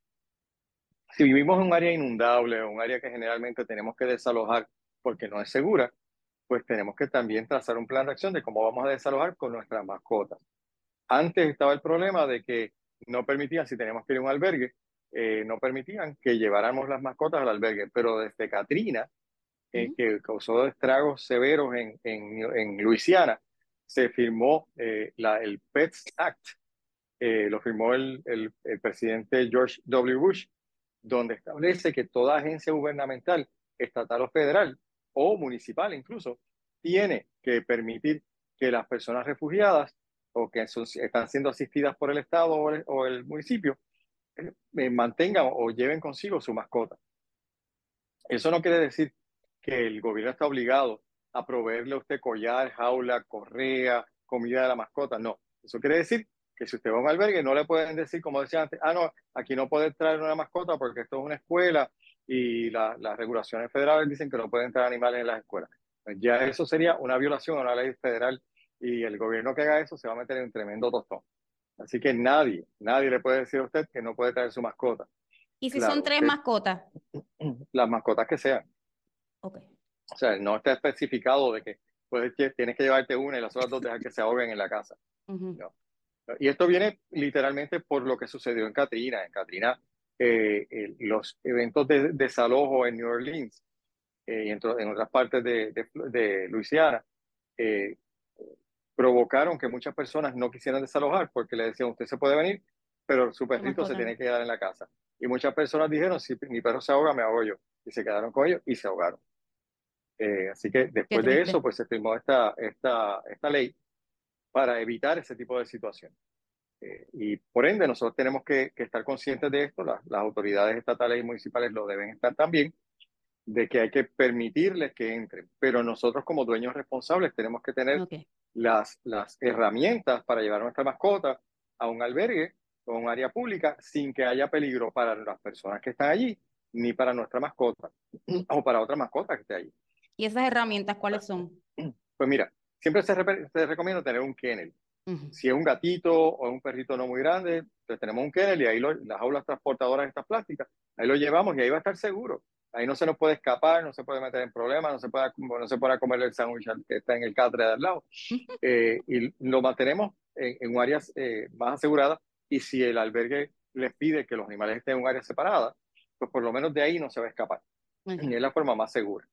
si vivimos en un área inundable o un área que generalmente tenemos que desalojar porque no es segura, pues tenemos que también trazar un plan de acción de cómo vamos a desalojar con nuestras mascotas. Antes estaba el problema de que no permitían, si teníamos que ir a un albergue, no permitían que lleváramos las mascotas al albergue, pero desde Katrina, que causó estragos severos en Luisiana, se firmó el PETS Act, lo firmó el presidente George W. Bush, donde establece que toda agencia gubernamental, estatal o federal, o municipal incluso, tiene que permitir que las personas refugiadas o que están siendo asistidas por el Estado o el municipio mantengan o lleven consigo su mascota. Eso no quiere decir que el gobierno está obligado a proveerle a usted collar, jaula, correa, comida de la mascota. No, eso quiere decir que si usted va a un albergue no le pueden decir, como decía antes, no, aquí no puede traer una mascota porque esto es una escuela y las regulaciones federales dicen que no pueden traer animales en las escuelas. Pues ya eso sería una violación a una ley federal y el gobierno que haga eso se va a meter en un tremendo tostón. Así que nadie le puede decir a usted que no puede traer su mascota.
¿Y si
Claro,
son 3 mascotas?
Las mascotas que sean.
Ok.
O sea, no está especificado de que tienes que llevarte una y las otras 2 dejar que se ahoguen en la casa. No. Y esto viene literalmente por lo que sucedió en Katrina. En Katrina, los eventos de desalojo en New Orleans y en otras partes de Luisiana provocaron que muchas personas no quisieran desalojar porque le decían, usted se puede venir, pero su perrito se tiene que quedar en la casa. Y muchas personas dijeron, si mi perro se ahoga, me ahogo yo. Y se quedaron con ellos y se ahogaron. Así que después de eso, pues se firmó esta ley para evitar ese tipo de situación. Y por ende, nosotros tenemos que estar conscientes de esto, las autoridades estatales y municipales lo deben estar también, de que hay que permitirles que entren, pero nosotros como dueños responsables tenemos que tener las herramientas para llevar a nuestra mascota a un albergue o a un área pública sin que haya peligro para las personas que están allí, ni para nuestra mascota o para otra mascota que esté allí.
¿Y esas herramientas cuáles son?
Pues mira, siempre se recomienda tener un kennel. Si es un gatito o un perrito no muy grande, pues tenemos un kennel y ahí las jaulas transportadoras estas plásticas, ahí lo llevamos y ahí va a estar seguro. Ahí no se nos puede escapar, no se puede meter en problemas, no se puede comer el sándwich que está en el catre de al lado. Y lo mantenemos en áreas más aseguradas, y si el albergue les pide que los animales estén en un área separada, pues por lo menos de ahí no se va a escapar. Y es la forma más segura.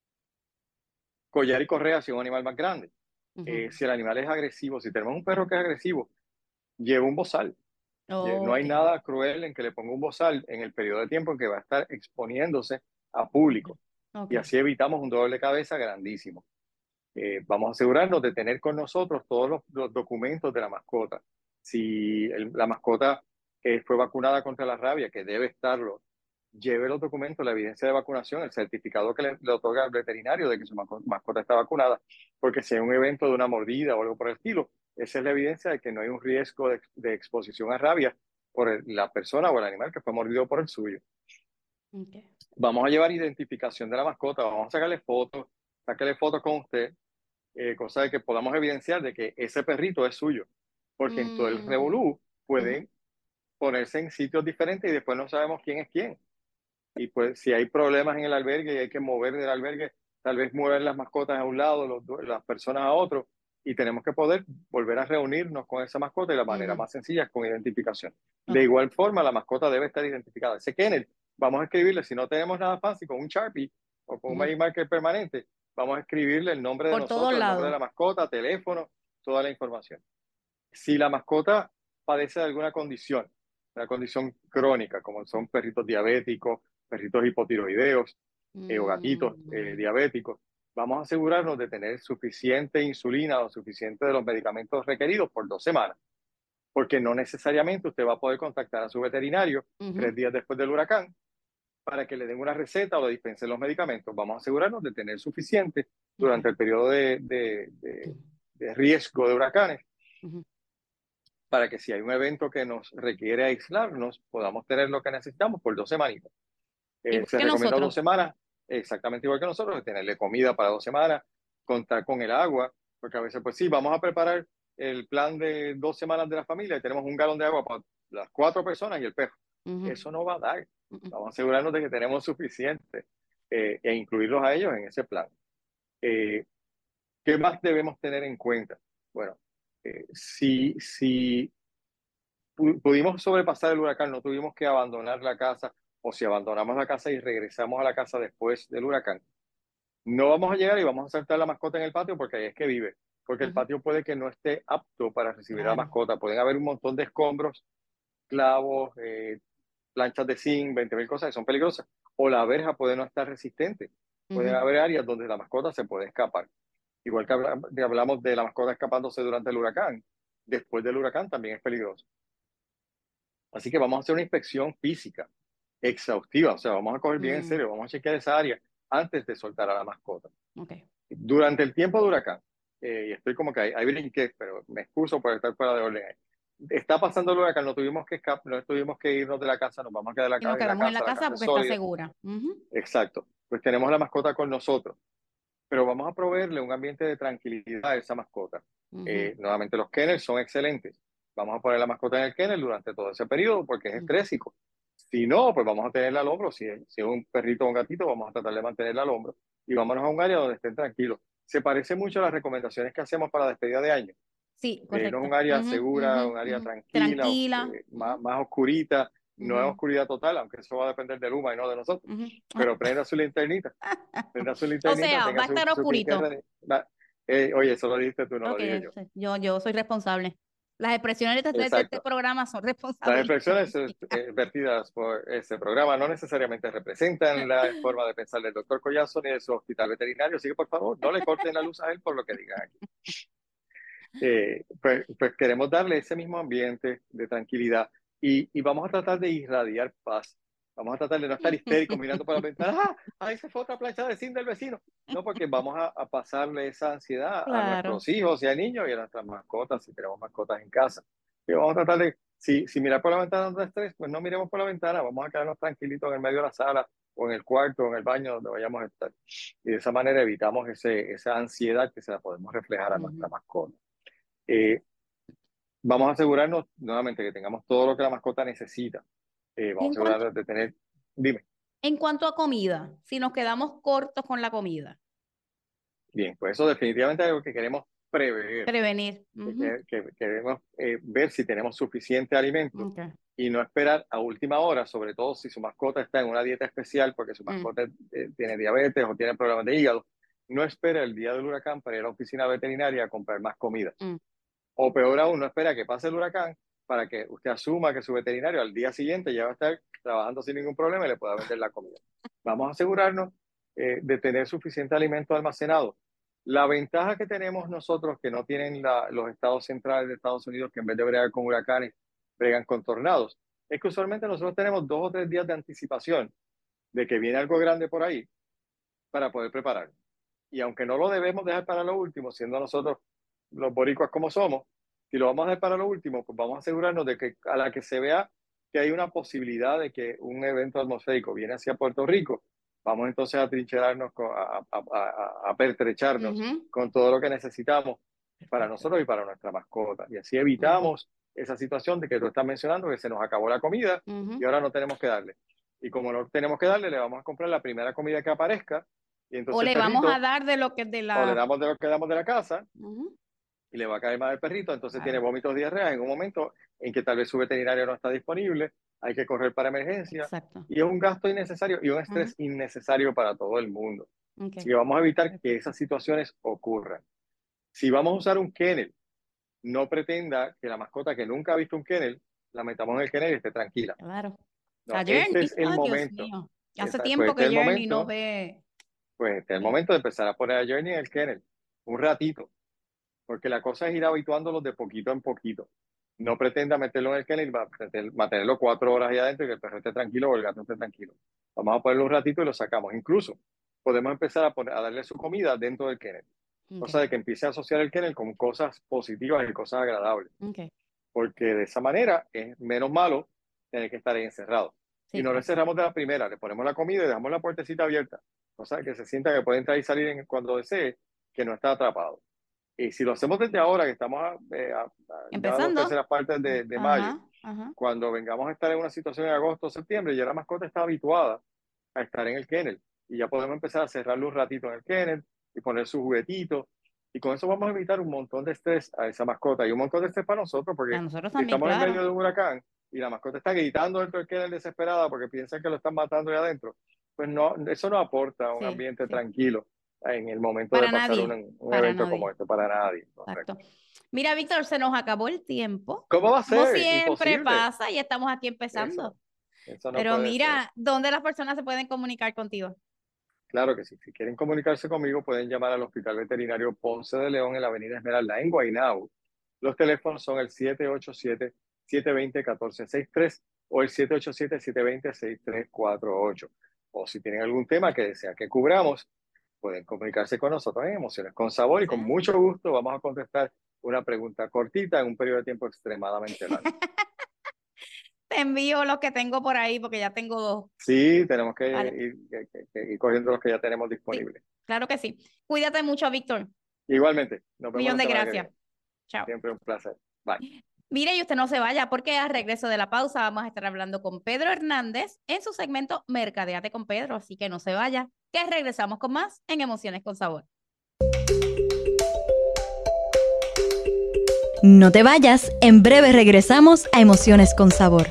Collar y correa si es un animal más grande. Si el animal es agresivo, si tenemos un perro que es agresivo, lleva un bozal. No hay nada cruel en que le ponga un bozal en el periodo de tiempo en que va a estar exponiéndose a público. Y así evitamos un dolor de cabeza grandísimo. Vamos a asegurarnos de tener con nosotros todos los documentos de la mascota. Si la mascota fue vacunada contra la rabia, que debe estarlo, lleve los documentos, la evidencia de vacunación, el certificado que le otorga el veterinario de que su mascota está vacunada, porque si hay un evento de una mordida o algo por el estilo, esa es la evidencia de que no hay un riesgo de exposición a rabia por la persona o el animal que fue mordido por el suyo. Vamos a llevar identificación de la mascota, vamos a sacarle fotos con usted, cosa de que podamos evidenciar de que ese perrito es suyo, porque en todo el revolú pueden ponerse en sitios diferentes y después no sabemos quién es quién. Y pues si hay problemas en el albergue y hay que mover del albergue, tal vez mover las mascotas a un lado, las personas a otro, y tenemos que poder volver a reunirnos con esa mascota, y la manera más sencilla es con identificación. De igual forma, la mascota debe estar identificada. Ese kennel, vamos a escribirle, si no tenemos nada fancy, con un Sharpie o con un Magic Marker permanente, vamos a escribirle el nombre de nosotros, el nombre de la mascota, teléfono, toda la información. Si la mascota padece de alguna condición, una condición crónica, como son perritos diabéticos, perritos hipotiroideos o gatitos diabéticos, vamos a asegurarnos de tener suficiente insulina o suficiente de los medicamentos requeridos por 2 semanas, porque no necesariamente usted va a poder contactar a su veterinario 3 días después del huracán para que le den una receta o le dispensen los medicamentos. Vamos a asegurarnos de tener suficiente durante el periodo de riesgo de huracanes, para que si hay un evento que nos requiere aislarnos, podamos tener lo que necesitamos por 2 semanitas. Se recomienda 2 semanas, exactamente igual que nosotros, de tenerle comida para 2 semanas, contar con el agua, porque a veces, pues sí, vamos a preparar el plan de 2 semanas de la familia y tenemos un galón de agua para las 4 personas y el perro. Eso no va a dar. Vamos a asegurarnos de que tenemos suficiente e incluirlos a ellos en ese plan. ¿Qué más debemos tener en cuenta? Bueno, si pudimos sobrepasar el huracán, no tuvimos que abandonar la casa, o si abandonamos la casa y regresamos a la casa después del huracán, no vamos a llegar y vamos a soltar la mascota en el patio porque ahí es que vive. porque el patio puede que no esté apto para recibir a la
Claro.
mascota. Pueden haber un montón de escombros, clavos, planchas de zinc, 20.000 cosas que son peligrosas. O la verja puede no estar resistente. Pueden haber áreas donde la mascota se puede escapar. Igual que hablamos de la mascota escapándose durante el huracán, después del huracán también es peligroso. Así que vamos a hacer una inspección física exhaustiva, o sea, vamos a coger bien en serio, vamos a chequear esa área antes de soltar a la mascota.
Okay.
Durante el tiempo de huracán, y estoy como que ahí brinqué, pero me excuso por estar fuera de orden. Está pasando el huracán, no tuvimos que irnos de la casa, nos vamos a quedar
Y nos quedamos en la casa
es
porque está
sólida.
segura.
Exacto, pues tenemos la mascota con nosotros, pero vamos a proveerle un ambiente de tranquilidad a esa mascota. Nuevamente, los kennels son excelentes. Vamos a poner la mascota en el kennel durante todo ese periodo porque es estrésico. Si no, pues vamos a tenerla al hombro. Si es un perrito o un gatito, vamos a tratar de mantenerla al hombro y vámonos a un área donde estén tranquilos. Se parece mucho a las recomendaciones que hacemos para despedida de año.
Sí,
No
correcto.
es un área segura, un área tranquila. Más oscurita. No es oscuridad total, aunque eso va a depender del Luma y no de nosotros. Pero prenda su linternita. Prenda su linternita.
O sea,
tenga
va a estar oscurito.
Oye, eso lo dijiste tú, no lo dije yo.
Yo soy responsable. Las expresiones de este programa son responsables.
Las expresiones vertidas por este programa no necesariamente representan la forma de pensar del doctor Collazo ni de su hospital veterinario, así que por favor no le corten la luz a él por lo que digan aquí. Pues queremos darle ese mismo ambiente de tranquilidad y vamos a tratar de irradiar paz. Vamos a tratar de no estar histéricos mirando por la ventana. ¡Ah! Ahí se fue otra plancha de zinc del vecino. No, porque vamos a pasarle esa ansiedad a nuestros hijos y a niños y a nuestras mascotas, si tenemos mascotas en casa. Y vamos a tratar de, si mirar por la ventana no da estrés, pues no miremos por la ventana, vamos a quedarnos tranquilitos en el medio de la sala o en el cuarto o en el baño donde vayamos a estar. Y de esa manera evitamos esa ansiedad que se la podemos reflejar a nuestra mascota. Vamos a asegurarnos nuevamente que tengamos todo lo que la mascota necesita. Vamos a asegurarnos de tener... Dime.
En cuanto a comida, si nos quedamos cortos con la comida.
Bien, pues eso definitivamente es algo que queremos prevenir. Queremos ver si tenemos suficiente alimento y no esperar a última hora, sobre todo si su mascota está en una dieta especial porque su mascota tiene diabetes o tiene problemas de hígado. No espera el día del huracán para ir a la oficina veterinaria a comprar más comida. O peor aún, no espera que pase el huracán para que usted asuma que su veterinario al día siguiente ya va a estar trabajando sin ningún problema y le pueda vender la comida. Vamos a asegurarnos de tener suficiente alimento almacenado. La ventaja que tenemos nosotros, que no tienen los estados centrales de Estados Unidos, que en vez de bregar con huracanes, bregan con tornados, es que usualmente nosotros tenemos 2 o 3 días de anticipación de que viene algo grande por ahí para poder prepararnos. Y aunque no lo debemos dejar para lo último, siendo nosotros los boricuas como somos, si lo vamos a dejar para lo último, pues vamos a asegurarnos de que a la que se vea que hay una posibilidad de que un evento atmosférico viene hacia Puerto Rico, vamos entonces a trincherarnos, a pertrecharnos con todo lo que necesitamos para nosotros y para nuestra mascota. Y así evitamos esa situación de que tú estás mencionando, que se nos acabó la comida y ahora no tenemos que darle. Y como no tenemos que darle, le vamos a comprar la primera comida que aparezca. Y entonces
o le vamos a dar de lo que es de la...
O le damos de lo que damos de la casa. Y le va a caer mal el perrito, entonces tiene vómitos, diarrea en un momento en que tal vez su veterinario no está disponible, hay que correr para emergencia.
Exacto.
Y es un gasto innecesario y un estrés innecesario para todo el mundo. Así que vamos a evitar que esas situaciones ocurran. Si vamos a usar un kennel, no pretenda que la mascota que nunca ha visto un kennel, la metamos en el kennel y esté tranquila.
Claro.
No, este es el momento.
Hace tiempo que Journey no ve...
Pues este es el momento de empezar a poner a Journey en el kennel, un ratito. Porque la cosa es ir habituándolos de poquito en poquito. No pretenda meterlo en el kennel y mantenerlo 4 horas ahí adentro y que el perro esté tranquilo o el gato esté tranquilo. Vamos a ponerlo un ratito y lo sacamos. Incluso podemos empezar a darle su comida dentro del kennel. Cosa de que empiece a asociar el kennel con cosas positivas y cosas agradables. Porque de esa manera es menos malo tener que estar ahí encerrado. Y no le cerramos de la primera, le ponemos la comida y dejamos la puertecita abierta. Cosa de que se sienta que puede entrar y salir cuando desee, que no está atrapado. Y si lo hacemos desde ahora, que estamos
empezando
las terceras partes de mayo, cuando vengamos a estar en una situación en agosto o septiembre, ya la mascota está habituada a estar en el kennel. Y ya podemos empezar a cerrarle un ratito en el kennel y poner su juguetito. Y con eso vamos a evitar un montón de estrés a esa mascota y un montón de estrés para nosotros, porque
también,
estamos en medio de un huracán y la mascota está gritando dentro del kennel desesperada porque piensan que lo están matando ahí adentro. Pues no, eso no aporta un ambiente tranquilo en el momento
Para
de pasar
nadie,
un
para
evento
nadie.
como este, para nadie. Correcto.
Exacto. Mira, Víctor, se nos acabó el tiempo.
¿Cómo va a ser?
Como siempre
Imposible.
pasa y estamos aquí empezando.
Eso no
Pero
puede
mira,
ser.
¿dónde las personas se pueden comunicar contigo?
Claro que sí. Si quieren comunicarse conmigo, pueden llamar al Hospital Veterinario Ponce de León en la Avenida Esmeralda, en Guaynabo. Los teléfonos son el 787-720-1463 o el 787-720-6348. O si tienen algún tema que desean que cubramos, pueden comunicarse con nosotros en Emociones con Sabor y con mucho gusto vamos a contestar una pregunta cortita en un periodo de tiempo extremadamente largo.
Te envío los que tengo por ahí porque ya tengo 2.
Sí, tenemos que
Vale.
ir cogiendo los que ya tenemos disponibles.
Sí, claro que sí. Cuídate mucho, Víctor.
Igualmente. Nos vemos
Millón
la
de
semana que
gracias.
viene.
Chao.
Siempre un placer. Bye.
Mire, y usted no se vaya porque al regreso de la pausa vamos a estar hablando con Pedro Hernández en su segmento Mercadeate con Pedro, así que no se vaya, que regresamos con más en Emociones con Sabor.
No te vayas, en breve regresamos a Emociones con Sabor.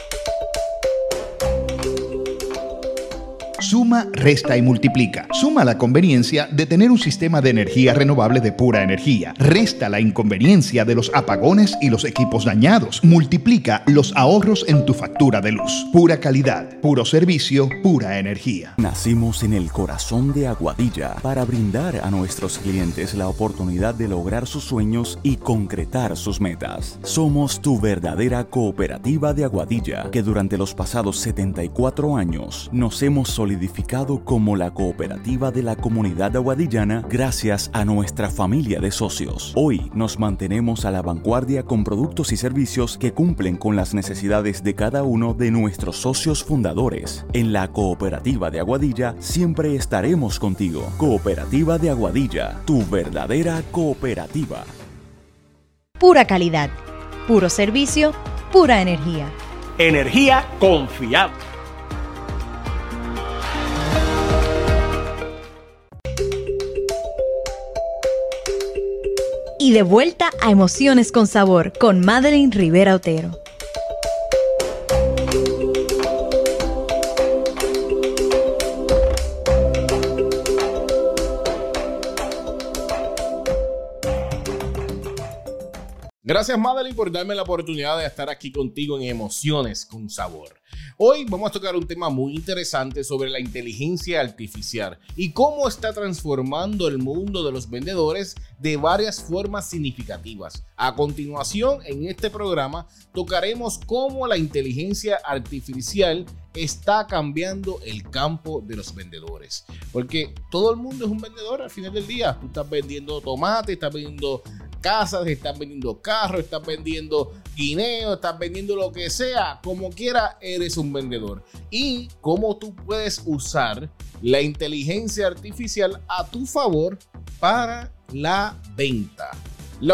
Suma, resta y multiplica. Suma la conveniencia de tener un sistema de energía renovable de pura energía. Resta la inconveniencia de los apagones y los equipos dañados. Multiplica los ahorros en tu factura de luz. Pura calidad, puro servicio, pura energía.
Nacimos en el corazón de Aguadilla para brindar a nuestros clientes la oportunidad de lograr sus sueños y concretar sus metas. Somos tu verdadera cooperativa de Aguadilla, que durante los pasados 74 años nos hemos solidificado como la cooperativa de la comunidad aguadillana gracias a nuestra familia de socios. Hoy nos mantenemos a la vanguardia con productos y servicios que cumplen con las necesidades de cada uno de nuestros socios fundadores. En la cooperativa de Aguadilla siempre estaremos contigo. Cooperativa de Aguadilla, tu verdadera cooperativa.
Pura calidad, puro servicio, pura energía.
Energía confiable.
Y de vuelta a Emociones con Sabor con Madeline Rivera Otero.
Gracias, Madeline, por darme la oportunidad de estar aquí contigo en Emociones con Sabor. Hoy vamos a tocar un tema muy interesante sobre la inteligencia artificial y cómo está transformando el mundo de los vendedores de varias formas significativas. A continuación, en este programa, tocaremos cómo la inteligencia artificial está cambiando el campo de los vendedores. Porque todo el mundo es un vendedor al final del día. Tú estás vendiendo tomates, estás vendiendo casas, estás vendiendo carros, estás vendiendo guineos, estás vendiendo lo que sea. Como quiera, eres un vendedor. Y cómo tú puedes usar la inteligencia artificial a tu favor para la venta. La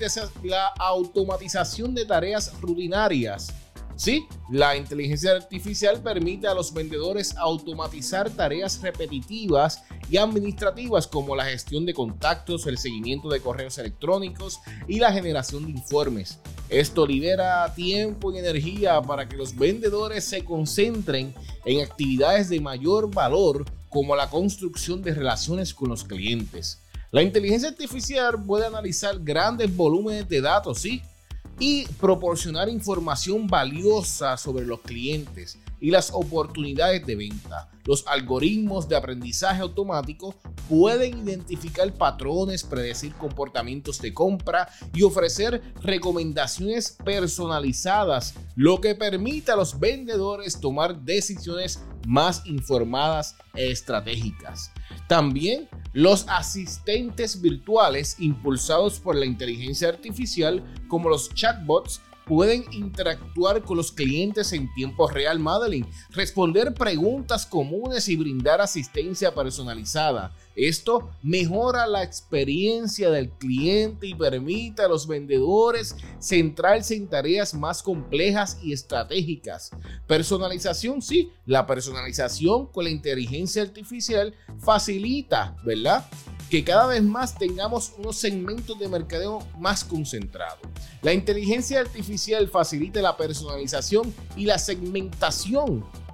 automatización de tareas rutinarias. Sí, la inteligencia artificial permite a los vendedores automatizar tareas repetitivas y administrativas como la gestión de contactos, el seguimiento de correos electrónicos y la generación de informes. Esto libera tiempo y energía para que los vendedores se concentren en actividades de mayor valor como la construcción de relaciones con los clientes. La inteligencia artificial puede analizar grandes volúmenes de datos, sí, y proporcionar información valiosa sobre los clientes y las oportunidades de venta. Los algoritmos de aprendizaje automático pueden identificar patrones, predecir comportamientos de compra y ofrecer recomendaciones personalizadas, lo que permite a los vendedores tomar decisiones más informadas e estratégicas. También los asistentes virtuales impulsados por la inteligencia artificial, como los chatbots, pueden interactuar con los clientes en tiempo real, Madeline, responder preguntas comunes y brindar asistencia personalizada. Esto mejora la experiencia del cliente y permite a los vendedores centrarse en tareas más complejas y estratégicas. Personalización, sí, la personalización con la inteligencia artificial facilita, ¿verdad?, que cada vez más tengamos unos segmentos de mercadeo más concentrados. La inteligencia artificial facilita la personalización y la segmentación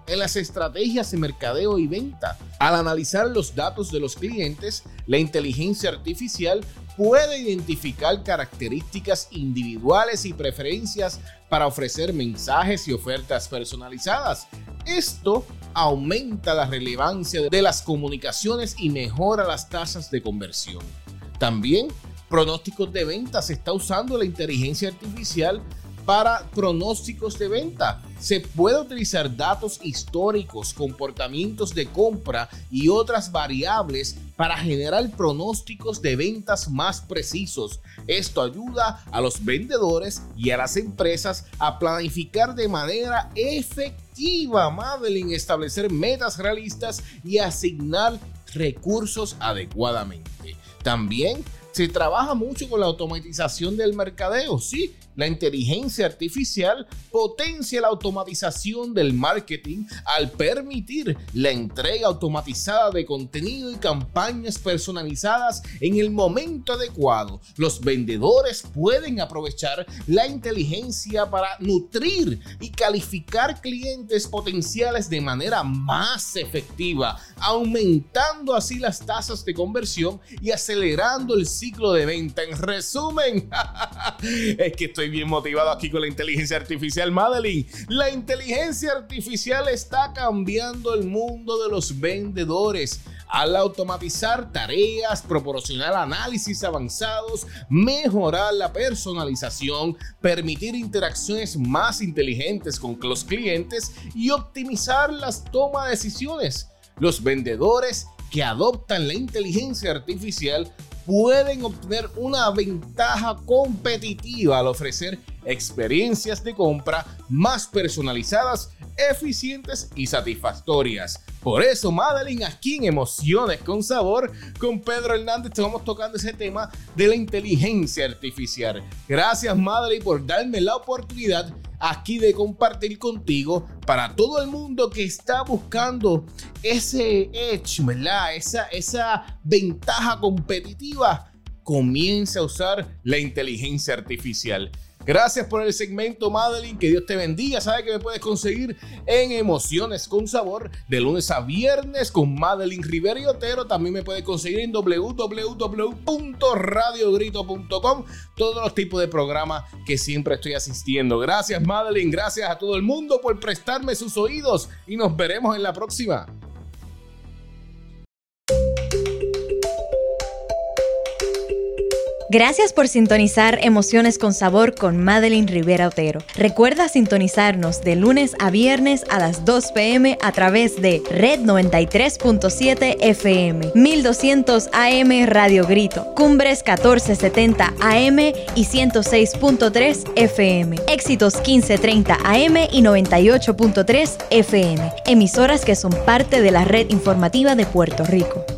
en las estrategias de mercadeo y venta. Al analizar los datos de los clientes, la inteligencia artificial puede identificar características individuales y preferencias para ofrecer mensajes y ofertas personalizadas. Esto aumenta la relevancia de las comunicaciones y mejora las tasas de conversión. También, pronósticos de ventas. Se está usando la inteligencia artificial para pronósticos de venta. Se puede utilizar datos históricos, comportamientos de compra y otras variables para generar pronósticos de ventas más precisos. Esto ayuda a los vendedores y a las empresas a planificar de manera efectiva, Madeline, establecer metas realistas y asignar recursos adecuadamente. También se trabaja mucho con la automatización del mercadeo. Sí, la inteligencia artificial potencia la automatización del marketing al permitir la entrega automatizada de contenido y campañas personalizadas en el momento adecuado. Los vendedores pueden aprovechar la inteligencia para nutrir y calificar clientes potenciales de manera más efectiva, aumentando así las tasas de conversión y acelerando el ciclo de venta. En resumen, es que estoy bien motivado aquí con la inteligencia artificial, Madeline. La inteligencia artificial está cambiando el mundo de los vendedores. Al automatizar tareas, proporcionar análisis avanzados, mejorar la personalización, permitir interacciones más inteligentes con los clientes y optimizar las tomas de decisiones. Los vendedores que adoptan la inteligencia artificial pueden obtener una ventaja competitiva al ofrecer experiencias de compra más personalizadas, eficientes y satisfactorias. Por eso, Madeline, aquí en Emociones con Sabor, con Pedro Hernández, estamos tocando ese tema de la inteligencia artificial. Gracias, Madeline, por darme la oportunidad aquí de compartir contigo para todo el mundo que está buscando ese edge, ¿verdad? Esa ventaja competitiva. Comienza a usar la inteligencia artificial. Gracias por el segmento, Madeline. Que Dios te bendiga. Sabes que me puedes conseguir en Emociones con Sabor de lunes a viernes con Madeline Rivera y Otero. También me puedes conseguir en www.radiogrito.com. Todos los tipos de programas que siempre estoy asistiendo. Gracias, Madeline. Gracias a todo el mundo por prestarme sus oídos. Y nos veremos en la próxima.
Gracias por sintonizar Emociones con Sabor con Madeline Rivera Otero. Recuerda sintonizarnos de lunes a viernes a las 2 p.m. a través de Red 93.7 FM, 1200 AM Radio Grito, Cumbres 1470 AM y 106.3 FM, Éxitos 1530 AM y 98.3 FM, emisoras que son parte de la red informativa de Puerto Rico.